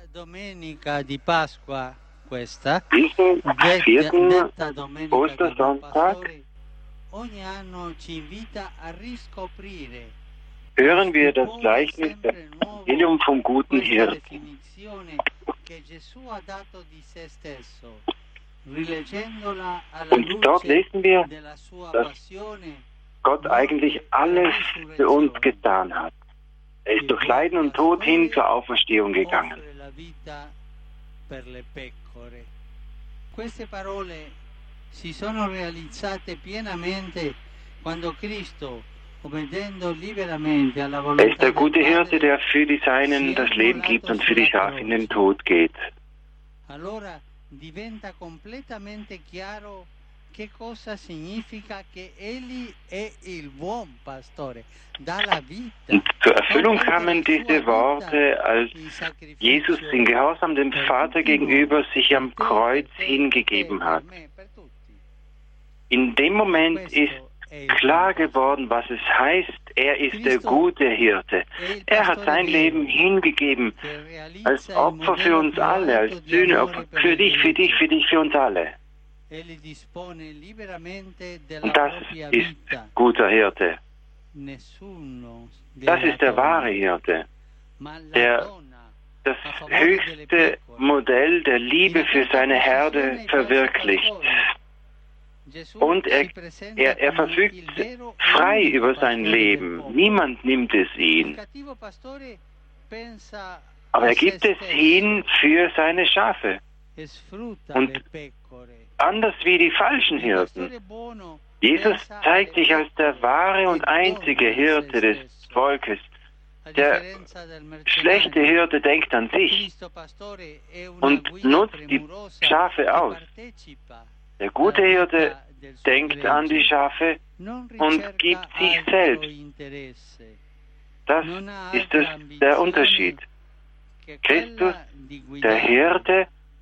Domenica di Pasqua, questa, Diesen vierten detta Domenica del Buon Ostersonntag Pastore, ogni anno ci invita a riscoprire hören wir das Gleichnis des sempre nuovo Evangelium vom guten questa Hirten. definizione che Gesù ha dato di se stesso, rileggendola alla Und dort luce lesen wir, della sua dass passione, Gott eigentlich alles für uns getan hat. Er ist durch Leiden und Tod hin zur Auferstehung gegangen. offre la vita per le pecore. Queste parole si sono realizzate pienamente quando Cristo, obbedendo liberamente alla Er volontà ist der del gute Hirte, Padre, der für die Seinen das Leben gibt und für die Schafe in den Tod geht. allora diventa completamente chiaro che cosa significa che Egli è il buon pastore, dà la vita. Und zur Erfüllung kamen diese Worte, als Jesus in Gehorsam dem Vater gegenüber sich am Kreuz hingegeben hat. In dem Moment ist klar geworden, was es heißt, er ist der gute Hirte. Er hat sein Leben hingegeben als Opfer für uns alle, als Sühneopfer, für dich, für uns alle. Und das ist guter Hirte. Das ist der wahre Hirte, der das höchste Modell der Liebe für seine Herde verwirklicht. Und er verfügt frei über sein Leben. Niemand nimmt es ihn. Aber er gibt es hin für seine Schafe. Und anders wie die falschen Hirten. Jesus zeigt sich als der wahre und einzige Hirte des Volkes. Der schlechte Hirte denkt an sich und nutzt die Schafe aus. Der gute Hirte denkt an die Schafe und gibt sich selbst. Das ist der Unterschied. Christus, der Hirte,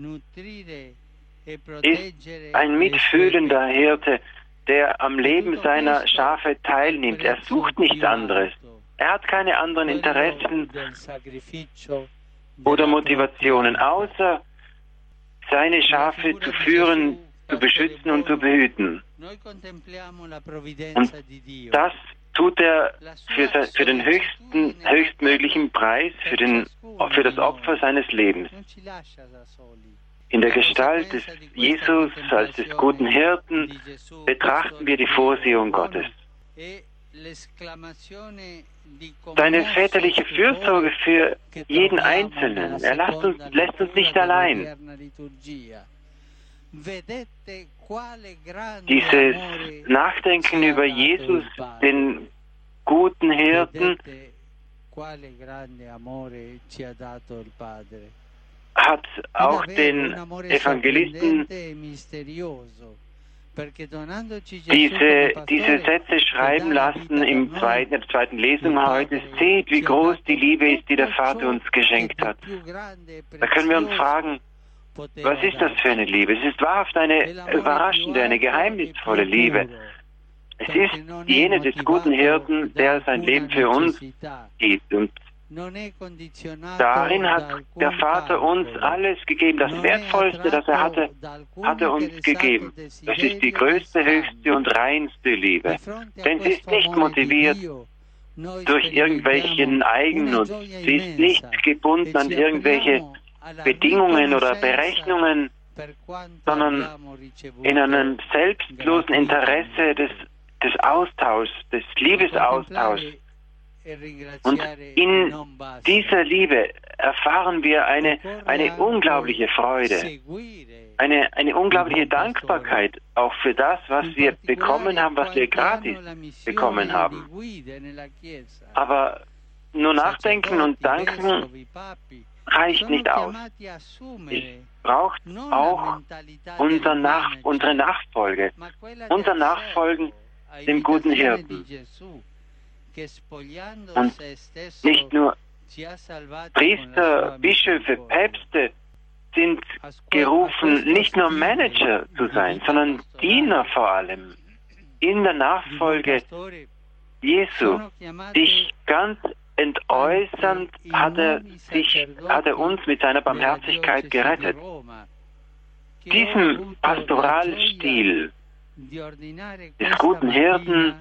ist ein mitfühlender Hirte, der am Leben seiner Schafe teilnimmt. Er sucht nichts anderes. Er hat keine anderen Interessen oder Motivationen, außer seine Schafe zu führen, zu beschützen und zu behüten. Und das tut er für den höchstmöglichen Preis, für das Opfer seines Lebens. In der Gestalt des Jesus als des guten Hirten betrachten wir die Vorsehung Gottes. Seine väterliche Fürsorge für jeden Einzelnen. Er lässt uns nicht allein. Dieses Nachdenken über Jesus, den guten Hirten, hat auch den Evangelisten diese Sätze schreiben lassen in der zweiten Lesung heute. Seht, wie groß die Liebe ist, die der Vater uns geschenkt hat. Da können wir uns fragen, was ist das für eine Liebe? Es ist wahrhaft eine überraschende, eine geheimnisvolle Liebe. Es ist jene des guten Hirten, der sein Leben für uns gibt. Und darin hat der Vater uns alles gegeben. Das Wertvollste, das er hatte, hat er uns gegeben. Das ist die größte, höchste und reinste Liebe. Denn sie ist nicht motiviert durch irgendwelchen Eigennutz. Sie ist nicht gebunden an irgendwelche Bedingungen oder Berechnungen, sondern in einem selbstlosen Interesse des Austauschs, des Liebesaustauschs. Und in dieser Liebe erfahren wir eine unglaubliche Freude, eine unglaubliche Dankbarkeit auch für das, was wir bekommen haben, was wir gratis bekommen haben. Aber nur nachdenken und danken reicht nicht aus. Es braucht auch unsere Nachfolge, unser Nachfolgen dem guten Hirten. Und nicht nur Priester, Bischöfe, Päpste sind gerufen, nicht nur Manager zu sein, sondern Diener vor allem in der Nachfolge Jesu, sich ganz entäußernd hat er uns mit seiner Barmherzigkeit gerettet. Diesem Pastoralstil des guten Hirten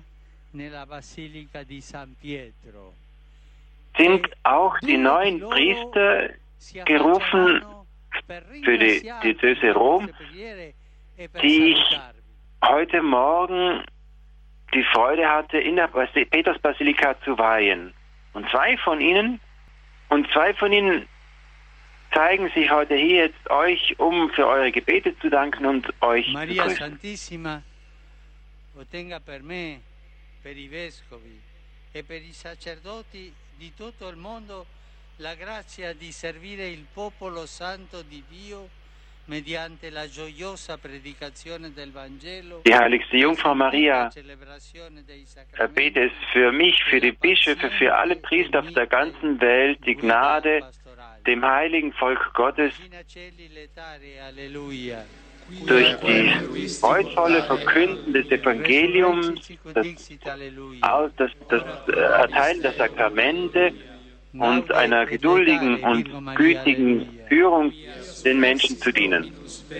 sind auch die neuen Priester gerufen für die Diözese Rom, die ich heute Morgen die Freude hatte, in der Petersbasilika zu weihen. Und zwei von ihnen zeigen sich heute hier jetzt euch, um für eure Gebete zu danken und euch Maria zu grüßen. Santissima, ottenga per me, per i vescovi e per i sacerdoti di tutto il mondo la grazia di servire il popolo santo di Dio mediante la gioiosa predicazione del Vangelo. Die heiligste Jungfrau Maria, erbete es für mich, für die Bischöfe, für alle Priester auf der ganzen Welt, die Gnade, dem heiligen Volk Gottes, durch die freudvolle Verkünden des Evangeliums, das Erteilen der Sakramente und einer geduldigen und gütigen Führung den Menschen zu dienen.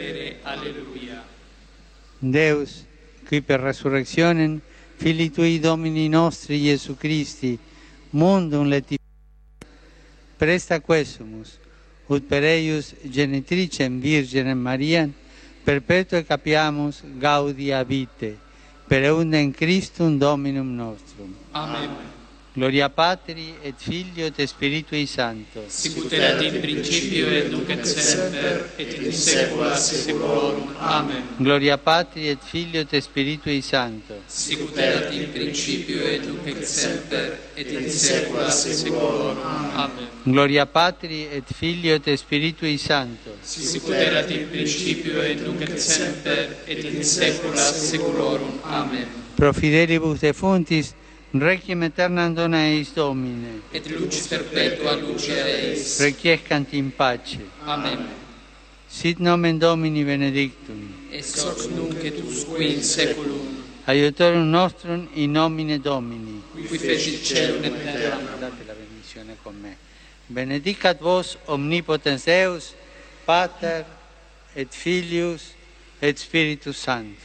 Deus, qui per resurrectionem Filii Tui Domini nostri Iesu Christi, mundum letificat, presta quesumus, ut per eius genitricem Virginem Mariam, perpetue capiamus gaudia vitae, per eundem Christum Dominum nostrum. Amen. Gloria Patri et Filio et Spiritui Sancto. Sicut erat in principio et nunc et semper et in saecula saeculorum. Amen. Gloria Patri et Filio et Spiritui Sancto. Sicut erat in principio et nunc et semper et in saecula saeculorum. Amen. Gloria Patri et Filio et Spiritui Sancto. Sicut erat in principio et nunc et semper et in saecula saeculorum. Amen. Pro fidelibus defuntis, requiem aeternam dona eis Domine. Et lucis perpetua lucia eis. Requiescant in pace. Amen. Sit nomen Domini benedictum. Ex hoc nunc et usque in saeculum. Aiutorium nostrum in nomine Domini. Qui fecit caelum et terram. Date la benedizione con me. Benedicat vos omnipotens Deus, Pater et Filius et Spiritus Sanctus.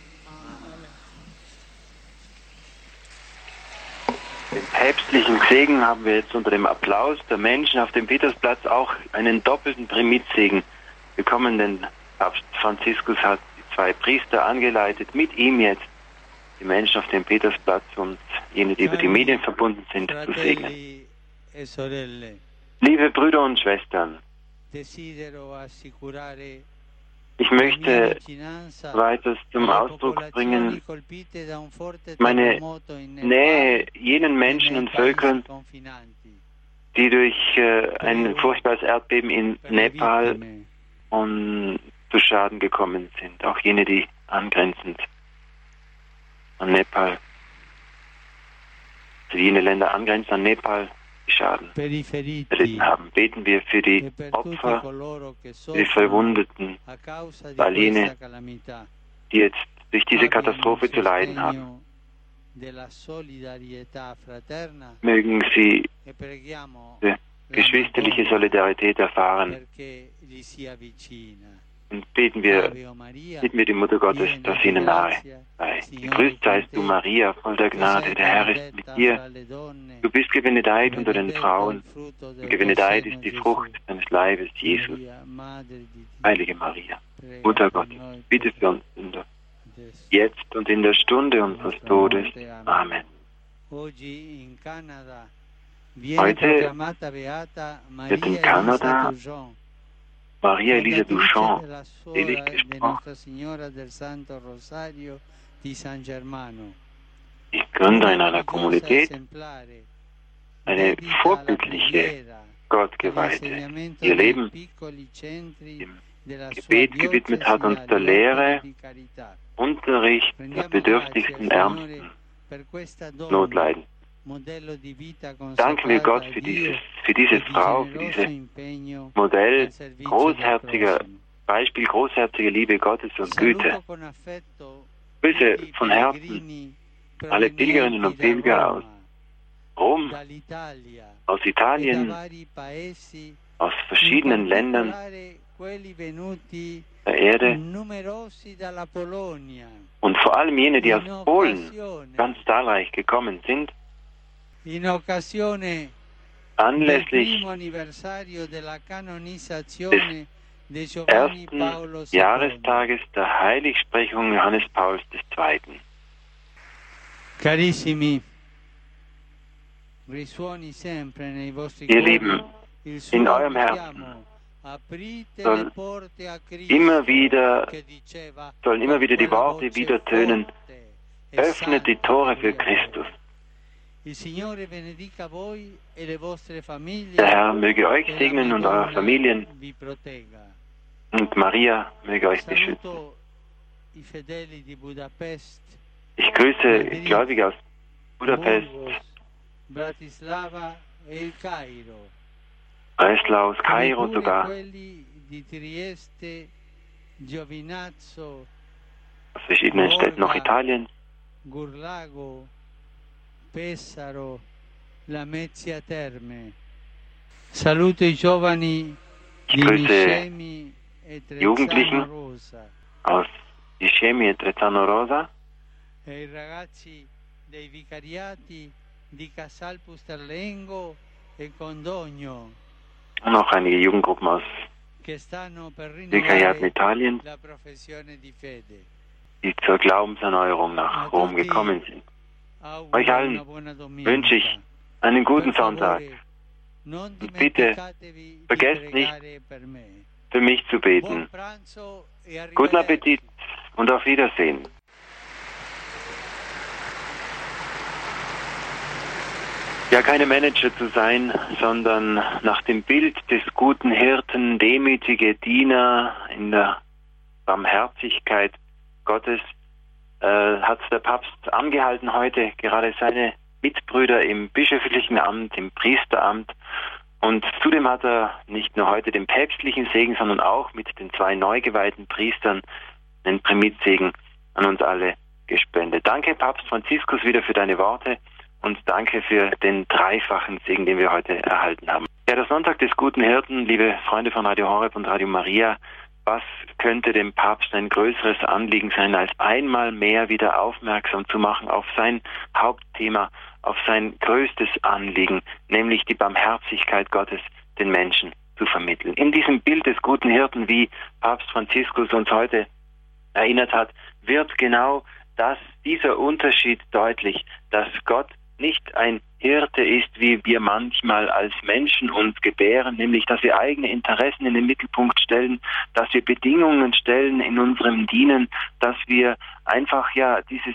Den päpstlichen Segen haben wir jetzt unter dem Applaus der Menschen auf dem Petersplatz auch einen doppelten Primidsegen bekommen, denn Papst Franziskus hat die zwei Priester angeleitet, mit ihm jetzt die Menschen auf dem Petersplatz und jene, die über die Medien verbunden sind, zu segnen. Liebe Brüder und Schwestern, ich möchte weiter zum Ausdruck bringen meine Nähe jenen Menschen und Völkern, die durch ein furchtbares Erdbeben in Nepal zu Schaden gekommen sind. Auch jene, die angrenzend an Nepal, also jene Länder angrenzend an Nepal, die Schaden erlitten haben. Beten wir für die Opfer, für die Verwundeten, für all jene, die jetzt durch diese Katastrophe zu leiden haben. Mögen sie die geschwisterliche Solidarität erfahren. Und beten wir die Mutter Gottes, dass ihnen nahe sei. Gegrüßt seist du, Maria, voll der Gnade, der Herr ist mit dir. Du bist gebenedeit unter den Frauen, und gebenedeit ist die Frucht deines Leibes, Jesus. Heilige Maria, Mutter Gottes, bitte für uns Sünder, jetzt und in der Stunde unseres Todes. Amen. Heute wird in Kanada Maria Elisa Duchamp selig gesprochen. Ich gründe in einer Kommunität eine vorbildliche, Gottgeweihte, ihr Leben dem Gebet gewidmet hat und der Lehre, Unterricht der bedürftigsten, ärmsten, Notleidenden. Danken wir Gott für diese Frau, für dieses Modell Beispiel großherziger Liebe Gottes und Güte. Grüße von Herzen alle Pilgerinnen und Pilger aus Rom, aus Italien, aus verschiedenen Ländern der Erde und vor allem jene, die aus Polen ganz zahlreich gekommen sind, anlässlich des ersten Jahrestages der Heiligsprechung Johannes Pauls II. Carissimi, ihr Lieben, in eurem Herzen sollen immer wieder die Worte wieder tönen: Öffnet die Tore für Christus. Der Herr möge euch segnen und eure Familien, und Maria möge euch beschützen. Ich grüße Gläubige aus Budapest, Breslau, Kairo sogar, aus verschiedenen Städten noch Italiens, Pesaro, Lamezia Terme. Saluto I giovani di Niscemi e Trezzano Rosa. Aus Niscemi e Trezzano Rosa. E I ragazzi dei vicariati di Casal Pusterlengo e Condogno. Und auch einige Jugendgruppen aus Vikariaten Italiens, la professione di fede. Die zur Glaubenserneuerung nach Rom gekommen sind. Euch allen wünsche ich einen guten Sonntag. Und bitte vergesst nicht, für mich zu beten. Guten Appetit und auf Wiedersehen. Ja, keine Manager zu sein, sondern nach dem Bild des guten Hirten, demütige Diener in der Barmherzigkeit Gottes, hat der Papst angehalten heute, gerade seine Mitbrüder im bischöflichen Amt, im Priesteramt. Und zudem hat er nicht nur heute den päpstlichen Segen, sondern auch mit den 2 neu geweihten Priestern den Primidsegen an uns alle gespendet. Danke, Papst Franziskus, wieder für deine Worte und danke für den dreifachen Segen, den wir heute erhalten haben. Ja, der Sonntag des guten Hirten, liebe Freunde von Radio Horeb und Radio Maria, was könnte dem Papst ein größeres Anliegen sein, als einmal mehr wieder aufmerksam zu machen auf sein Hauptthema, auf sein größtes Anliegen, nämlich die Barmherzigkeit Gottes den Menschen zu vermitteln. In diesem Bild des guten Hirten, wie Papst Franziskus uns heute erinnert hat, wird genau dieser Unterschied deutlich, dass Gott nicht ein Hirte ist, wie wir manchmal als Menschen uns gebären, nämlich dass wir eigene Interessen in den Mittelpunkt stellen, dass wir Bedingungen stellen in unserem Dienen, dass wir einfach diese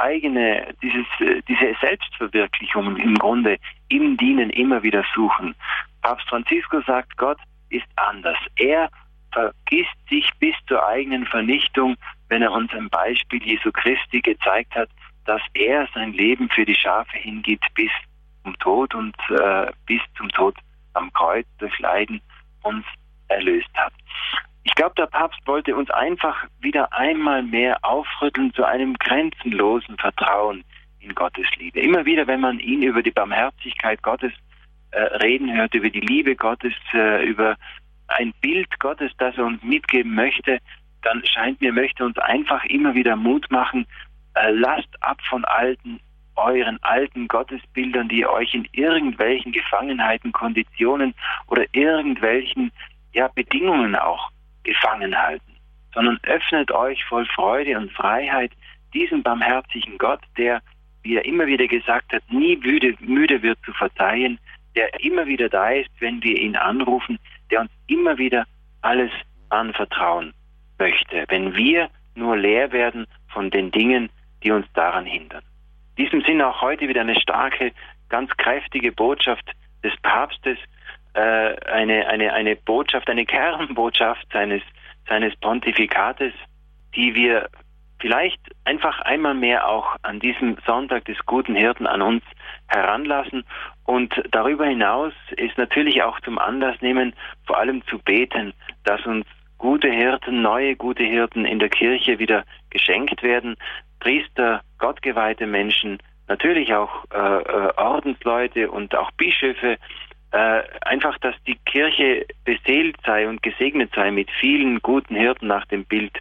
Selbstverwirklichung im Grunde im Dienen immer wieder suchen. Papst Franziskus sagt, Gott ist anders. Er vergisst sich bis zur eigenen Vernichtung, wenn er uns ein Beispiel Jesu Christi gezeigt hat, dass er sein Leben für die Schafe hingibt bis zum Tod und bis zum Tod am Kreuz durch Leiden uns erlöst hat. Ich glaube, der Papst wollte uns einfach wieder einmal mehr aufrütteln zu einem grenzenlosen Vertrauen in Gottes Liebe. Immer wieder, wenn man ihn über die Barmherzigkeit Gottes reden hört, über die Liebe Gottes, über ein Bild Gottes, das er uns mitgeben möchte, dann scheint mir, möchte uns einfach immer wieder Mut machen, lasst ab von euren alten Gottesbildern, die euch in irgendwelchen Gefangenheiten, Konditionen oder irgendwelchen Bedingungen auch gefangen halten, sondern öffnet euch voll Freude und Freiheit diesem barmherzigen Gott, der, wie er immer wieder gesagt hat, nie müde wird zu verzeihen, der immer wieder da ist, wenn wir ihn anrufen, der uns immer wieder alles anvertrauen möchte, wenn wir nur leer werden von den Dingen, die uns daran hindern. In diesem Sinne auch heute wieder eine starke, ganz kräftige Botschaft des Papstes, eine Botschaft, eine Kernbotschaft seines Pontifikates, die wir vielleicht einfach einmal mehr auch an diesem Sonntag des guten Hirten an uns heranlassen und darüber hinaus ist natürlich auch zum Anlass nehmen, vor allem zu beten, dass uns gute Hirten, neue gute Hirten in der Kirche wieder geschenkt werden, Priester, gottgeweihte Menschen, natürlich auch Ordensleute und auch Bischöfe, einfach, dass die Kirche beseelt sei und gesegnet sei mit vielen guten Hirten nach dem Bild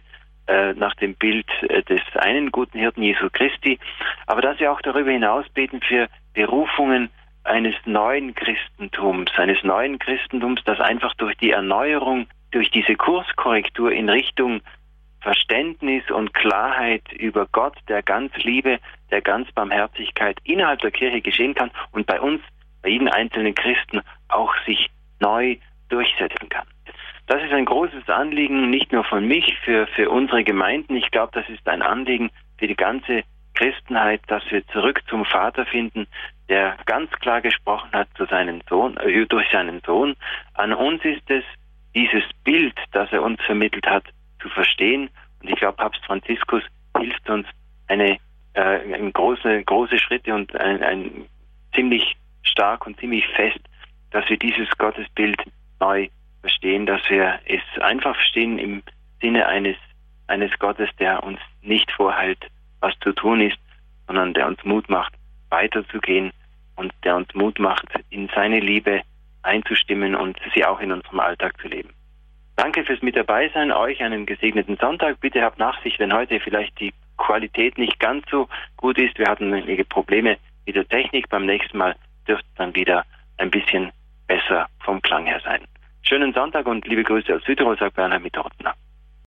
des einen guten Hirten Jesu Christi, aber dass wir auch darüber hinaus beten für Berufungen eines neuen Christentums, das einfach durch die Erneuerung, durch diese Kurskorrektur in Richtung Verständnis und Klarheit über Gott, der ganz Liebe, der ganz Barmherzigkeit innerhalb der Kirche geschehen kann und bei uns, bei jedem einzelnen Christen auch sich neu durchsetzen kann. Das ist ein großes Anliegen, nicht nur von mich, für unsere Gemeinden. Ich glaube, das ist ein Anliegen für die ganze Christenheit, dass wir zurück zum Vater finden, der ganz klar gesprochen hat zu seinem Sohn, durch seinen Sohn. An uns ist es, dieses Bild, das er uns vermittelt hat, zu verstehen. Und ich glaube, Papst Franziskus hilft uns große Schritte und ein ziemlich stark und ziemlich fest, dass wir dieses Gottesbild neu verstehen, dass wir es einfach verstehen im Sinne eines Gottes, der uns nicht vorhält, was zu tun ist, sondern der uns Mut macht, weiterzugehen und der uns Mut macht, in seine Liebe einzustimmen und sie auch in unserem Alltag zu leben. Danke fürs Mit dabei sein, euch einen gesegneten Sonntag. Bitte habt Nachsicht, wenn heute vielleicht die Qualität nicht ganz so gut ist. Wir hatten einige Probleme mit der Technik. Beim nächsten Mal dürfte es dann wieder ein bisschen besser vom Klang her sein. Schönen Sonntag und liebe Grüße aus Südtirol, sagt Bernhard Mitterrottener.